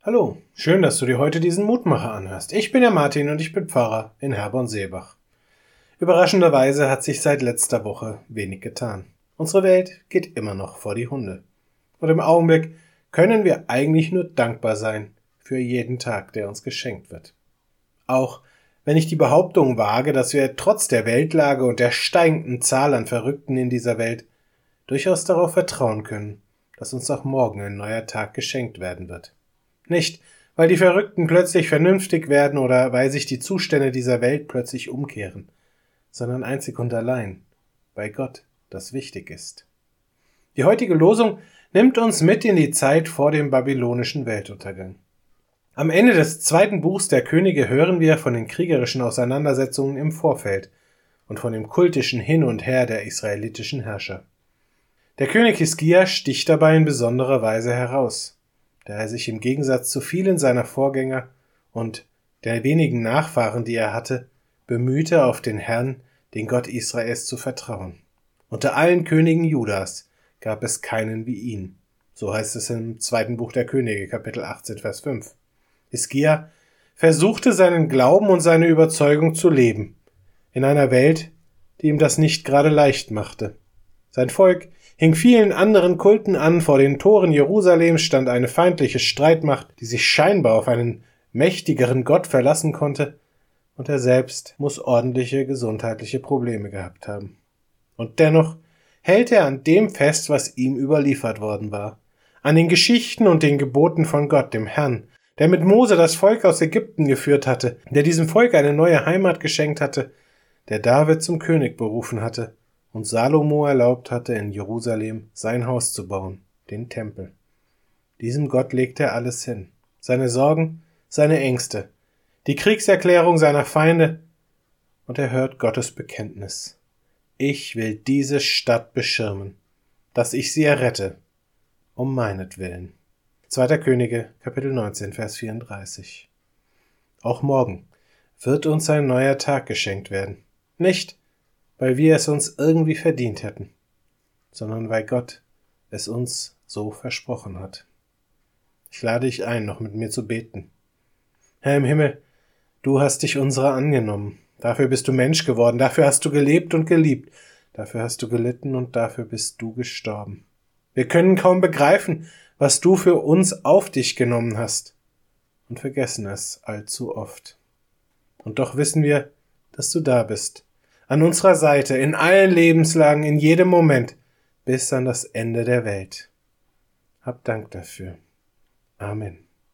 Hallo, schön, dass du dir heute diesen Mutmacher anhörst. Ich bin der Martin und ich bin Pfarrer in Herborn-Seebach. Überraschenderweise hat sich seit letzter Woche wenig getan. Unsere Welt geht immer noch vor die Hunde. Und im Augenblick können wir eigentlich nur dankbar sein für jeden Tag, der uns geschenkt wird. Auch wenn ich die Behauptung wage, dass wir trotz der Weltlage und der steigenden Zahl an Verrückten in dieser Welt durchaus darauf vertrauen können, dass uns auch morgen ein neuer Tag geschenkt werden wird. Nicht, weil die Verrückten plötzlich vernünftig werden oder weil sich die Zustände dieser Welt plötzlich umkehren, sondern einzig und allein, weil Gott das wichtig ist. Die heutige Losung nimmt uns mit in die Zeit vor dem babylonischen Weltuntergang. Am Ende des 2. Buchs der Könige hören wir von den kriegerischen Auseinandersetzungen im Vorfeld und von dem kultischen Hin und Her der israelitischen Herrscher. Der König Hiskia sticht dabei in besonderer Weise heraus, da er sich im Gegensatz zu vielen seiner Vorgänger und der wenigen Nachfahren, die er hatte, bemühte, auf den Herrn, den Gott Israels, zu vertrauen. Unter allen Königen Judas gab es keinen wie ihn. So heißt es im 2. Buch der Könige, Kapitel 18, Vers 5. Hiskia versuchte seinen Glauben und seine Überzeugung zu leben, in einer Welt, die ihm das nicht gerade leicht machte. Sein Volk hing vielen anderen Kulten an, vor den Toren Jerusalems stand eine feindliche Streitmacht, die sich scheinbar auf einen mächtigeren Gott verlassen konnte, und er selbst muss ordentliche gesundheitliche Probleme gehabt haben. Und dennoch hält er an dem fest, was ihm überliefert worden war, an den Geschichten und den Geboten von Gott, dem Herrn, der mit Mose das Volk aus Ägypten geführt hatte, der diesem Volk eine neue Heimat geschenkt hatte, der David zum König berufen hatte und Salomo erlaubt hatte, in Jerusalem sein Haus zu bauen, den Tempel. Diesem Gott legt er alles hin, seine Sorgen, seine Ängste, die Kriegserklärung seiner Feinde, und er hört Gottes Bekenntnis. Ich will diese Stadt beschirmen, dass ich sie errette, um meinetwillen. 2. Könige, Kapitel 19, Vers 34. Auch morgen wird uns ein neuer Tag geschenkt werden. Nicht, weil wir es uns irgendwie verdient hätten, sondern weil Gott es uns so versprochen hat. Ich lade dich ein, noch mit mir zu beten. Herr im Himmel, du hast dich unserer angenommen. Dafür bist du Mensch geworden, dafür hast du gelebt und geliebt, dafür hast du gelitten und dafür bist du gestorben. Wir können kaum begreifen, was du für uns auf dich genommen hast, und vergessen es allzu oft. Und doch wissen wir, dass du da bist, an unserer Seite, in allen Lebenslagen, in jedem Moment, bis an das Ende der Welt. Hab Dank dafür. Amen.